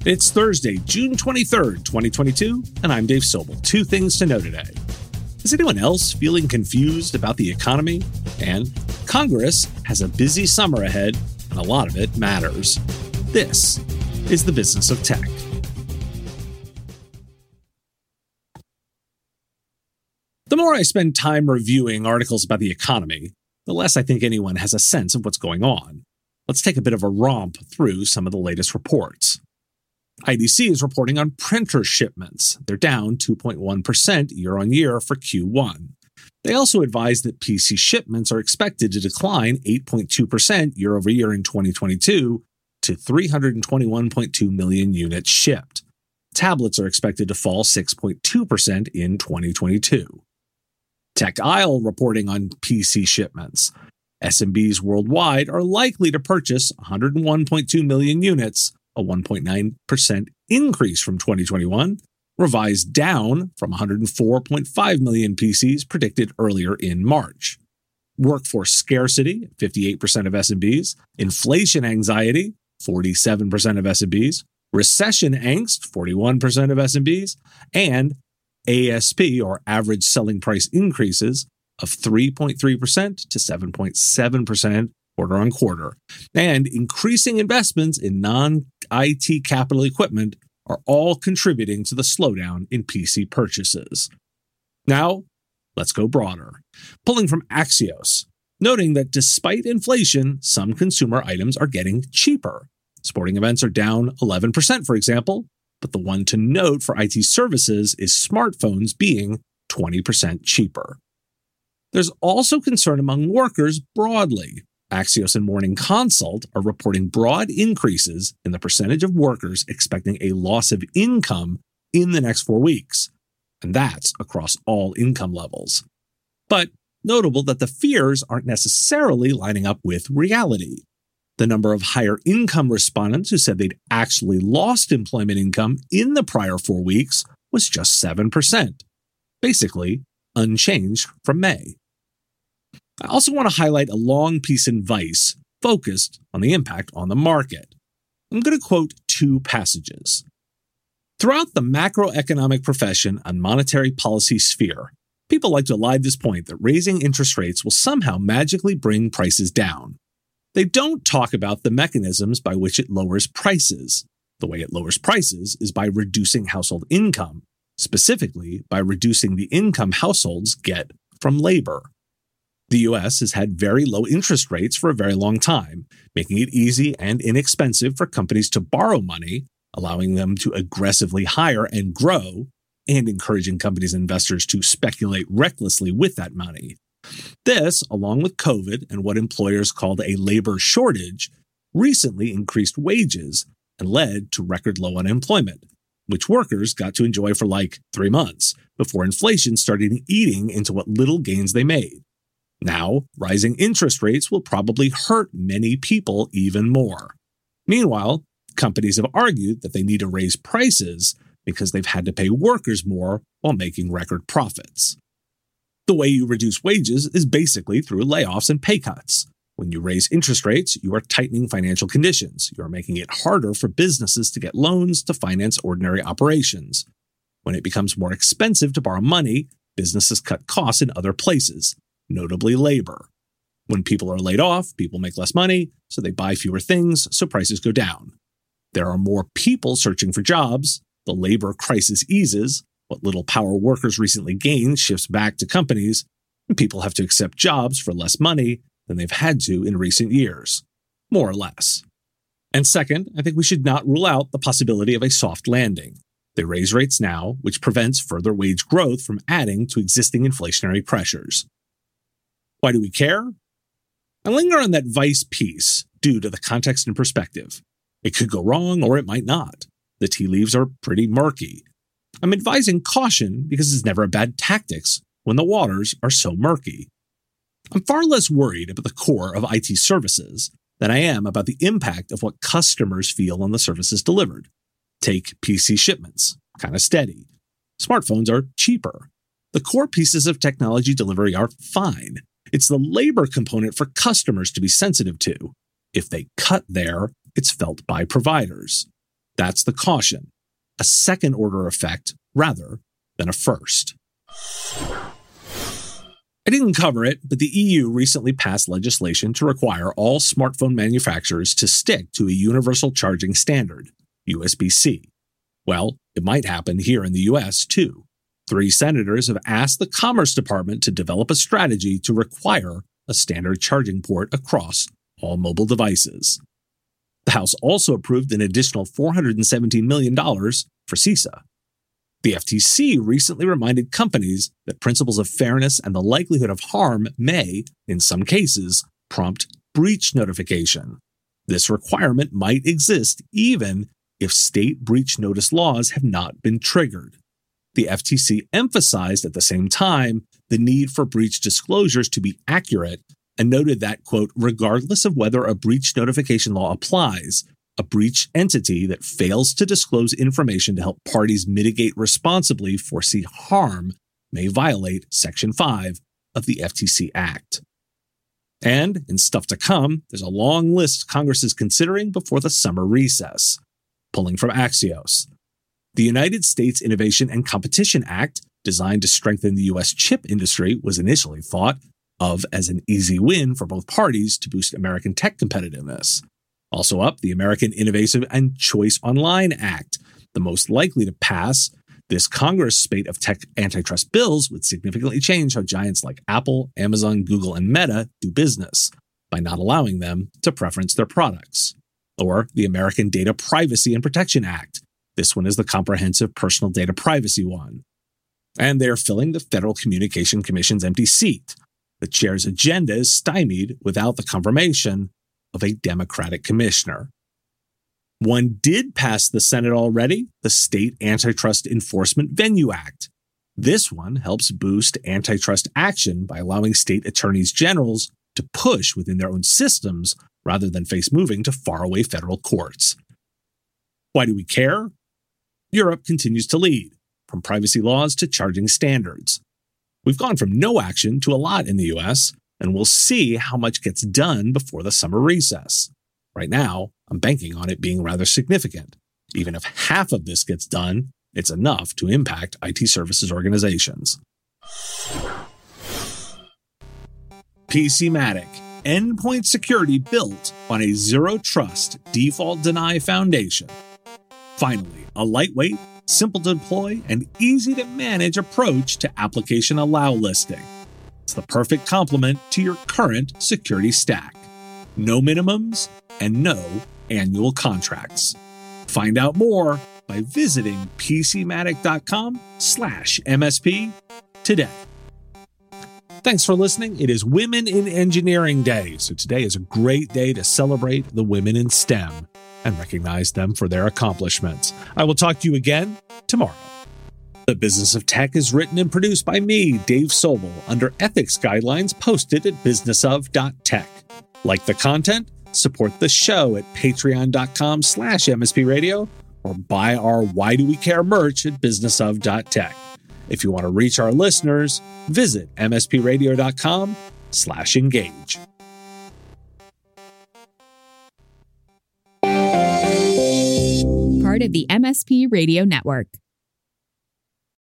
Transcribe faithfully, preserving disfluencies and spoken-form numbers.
It's Thursday, June twenty-third, twenty twenty-two, and I'm Dave Sobel. Two things to know today. Is anyone else feeling confused about the economy? And Congress has a busy summer ahead, and a lot of it matters. This is the Business of Tech. The more I spend time reviewing articles about the economy, the less I think anyone has a sense of what's going on. Let's take a bit of a romp through some of the latest reports. I D C is reporting on printer shipments. They're down two point one percent year on year for Q one. They also advise that P C shipments are expected to decline eight point two percent year over year in twenty twenty-two to three hundred twenty-one point two million units shipped. Tablets are expected to fall six point two percent in twenty twenty-two. TechIsle reporting on P C shipments. S M Bs worldwide are likely to purchase one hundred one point two million units, a one point nine percent increase from twenty twenty-one, revised down from one hundred four point five million P Cs predicted earlier in March. Workforce scarcity, fifty-eight percent of S M Bs, inflation anxiety, forty-seven percent of S M Bs, recession angst, forty-one percent of S M Bs, and A S P, or average selling price increases, of three point three percent to seven point seven percent quarter on quarter, and increasing investments in non-I T capital equipment are all contributing to the slowdown in P C purchases. Now, let's go broader. Pulling from Axios, noting that despite inflation, some consumer items are getting cheaper. Sporting events are down eleven percent, for example, but the one to note for I T services is smartphones being twenty percent cheaper. There's also concern among workers broadly. Axios and Morning Consult are reporting broad increases in the percentage of workers expecting a loss of income in the next four weeks, and that's across all income levels. But notable that the fears aren't necessarily lining up with reality. The number of higher income respondents who said they'd actually lost employment income in the prior four weeks was just seven percent, basically unchanged from May. I also want to highlight a long piece in Vice focused on the impact on the market. I'm going to quote two passages. Throughout the macroeconomic profession and monetary policy sphere, people like to elide this point that raising interest rates will somehow magically bring prices down. They don't talk about the mechanisms by which it lowers prices. The way it lowers prices is by reducing household income, specifically by reducing the income households get from labor. The U S has had very low interest rates for a very long time, making it easy and inexpensive for companies to borrow money, allowing them to aggressively hire and grow, and encouraging companies and investors to speculate recklessly with that money. This, along with COVID and what employers called a labor shortage, recently increased wages and led to record low unemployment, which workers got to enjoy for like three months before inflation started eating into what little gains they made. Now, rising interest rates will probably hurt many people even more. Meanwhile, companies have argued that they need to raise prices because they've had to pay workers more while making record profits. The way you reduce wages is basically through layoffs and pay cuts. When you raise interest rates, you are tightening financial conditions. You are making it harder for businesses to get loans to finance ordinary operations. When it becomes more expensive to borrow money, businesses cut costs in other places, notably labor. When people are laid off, people make less money, so they buy fewer things, so prices go down. There are more people searching for jobs, the labor crisis eases, what little power workers recently gained shifts back to companies, and people have to accept jobs for less money than they've had to in recent years, more or less. And second, I think we should not rule out the possibility of a soft landing. They raise rates now, which prevents further wage growth from adding to existing inflationary pressures. Why do we care? I linger on that Vice piece due to the context and perspective. It could go wrong or it might not. The tea leaves are pretty murky. I'm advising caution because it's never a bad tactics when the waters are so murky. I'm far less worried about the core of I T services than I am about the impact of what customers feel on the services delivered. Take P C shipments, kind of steady. Smartphones are cheaper. The core pieces of technology delivery are fine. It's the labor component for customers to be sensitive to. If they cut there, it's felt by providers. That's the caution, a second-order effect rather than a first. I didn't cover it, but the E U recently passed legislation to require all smartphone manufacturers to stick to a universal charging standard, U S B C. Well, it might happen here in the U S, too. Three senators have asked the Commerce Department to develop a strategy to require a standard charging port across all mobile devices. The House also approved an additional four hundred seventeen million dollars for CISA. The F T C recently reminded companies that principles of fairness and the likelihood of harm may, in some cases, prompt breach notification. This requirement might exist even if state breach notice laws have not been triggered. The F T C emphasized at the same time the need for breach disclosures to be accurate and noted that, quote, regardless of whether a breach notification law applies, a breach entity that fails to disclose information to help parties mitigate responsibly foresee harm may violate Section five of the F T C Act. And, in stuff to come, there's a long list Congress is considering before the summer recess. Pulling from Axios. The United States Innovation and Competition Act, designed to strengthen the U S chip industry, was initially thought of as an easy win for both parties to boost American tech competitiveness. Also up, the American Innovation and Choice Online Act, the most likely to pass. This Congress spate of tech antitrust bills would significantly change how giants like Apple, Amazon, Google, and Meta do business by not allowing them to preference their products. Or the American Data Privacy and Protection Act. This one is the comprehensive personal data privacy one. And they are filling the Federal Communication Commission's empty seat. The chair's agenda is stymied without the confirmation of a Democratic commissioner. One did pass the Senate already, the State Antitrust Enforcement Venue Act. This one helps boost antitrust action by allowing state attorneys generals to push within their own systems rather than face moving to faraway federal courts. Why do we care? Europe continues to lead, from privacy laws to charging standards. We've gone from no action to a lot in the U S, and we'll see how much gets done before the summer recess. Right now, I'm banking on it being rather significant. Even if half of this gets done, it's enough to impact I T services organizations. PCmatic, endpoint security built on a zero-trust default deny foundation. Finally, a lightweight, simple to deploy, and easy to manage approach to application allow listing. It's the perfect complement to your current security stack. No minimums and no annual contracts. Find out more by visiting PCmatic.com slash MSP today. Thanks for listening. It is Women in Engineering Day, so today is a great day to celebrate the women in STEM and recognize them for their accomplishments. I will talk to you again tomorrow. The Business of Tech is written and produced by me, Dave Sobel, under ethics guidelines posted at business of dot tech. Like the content? Support the show at patreon.com slash mspradio or buy our Why Do We Care merch at business of dot tech. If you want to reach our listeners, visit mspradio.com slash engage. Part of the M S P Radio Network.